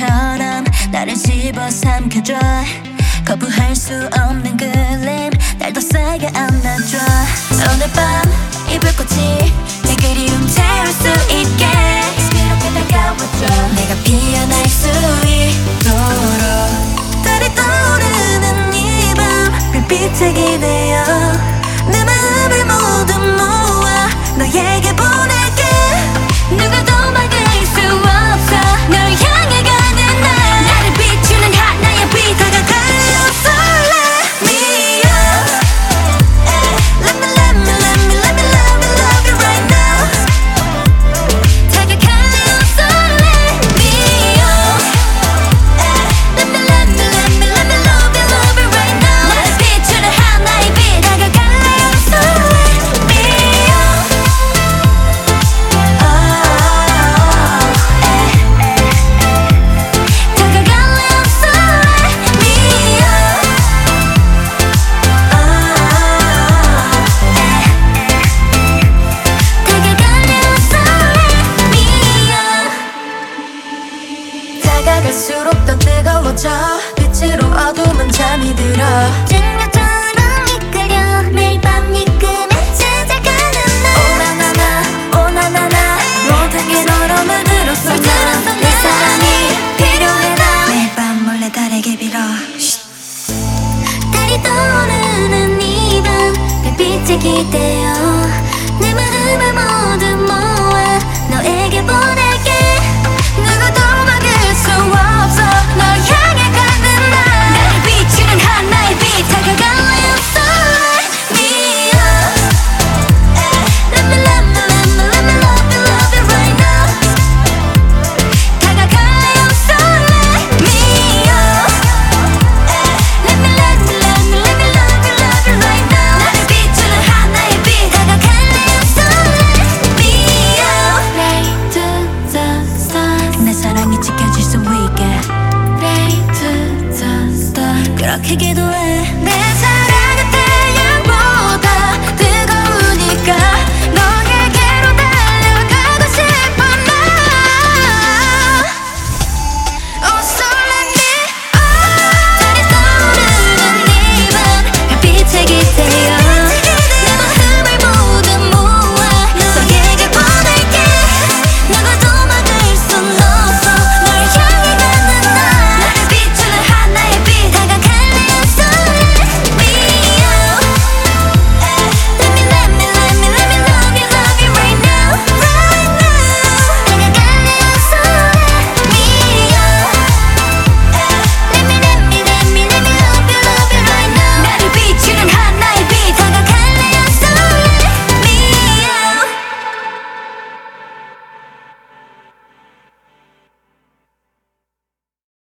것처럼 나를 집어삼켜줘. 거부할 수 없는 끌림 날 더 세게 안아줘. 오늘 밤 이 불꽃이 내 그리움 채울 수 있게 그렇게 다가와줘. 내가 피어날 수 있도록 달이 떠오르는 이 밤 불빛에 기대어 내 마음을 모두 모아 너에게 보낼게. 누구도 막을 수 없어 널 향해 가는 날. 나를 비추는 하나의 빛 다가갈래 설레. Me up Let me love you right now. 다가갈래 설레. Me up Let me love you right now. 나를 비추는 하나의 빛 다가갈래 설레. Me up 다가갈수록 더 뜨거워져. 빛으로 어둠은 잠이 들어. 증명처럼 이끌려 매일 밤 네 꿈에 찾아가는 날. 오나나나 모든 게 너로 물들었어. 내 사랑이 필요해 나. 매일 밤 몰래 달에게 빌어. 달이 떠오르는 이 밤 별빛에 기대어 내 마음을 모두 모아 너에게 보낼게. 누구도 막을 수 없어 널 향해 가는 날. 나를 비추는 하나의 빛 다가갈래 설레. Me up Let me love you right now. 다가갈래 설레. Me up Let me love you right now. 나를 비추는 하나의 빛 다가갈래 설레. Me up Pray to the stars. 내 사랑이 지켜질 수 있게 Pray to the stars. 그렇게 기도해.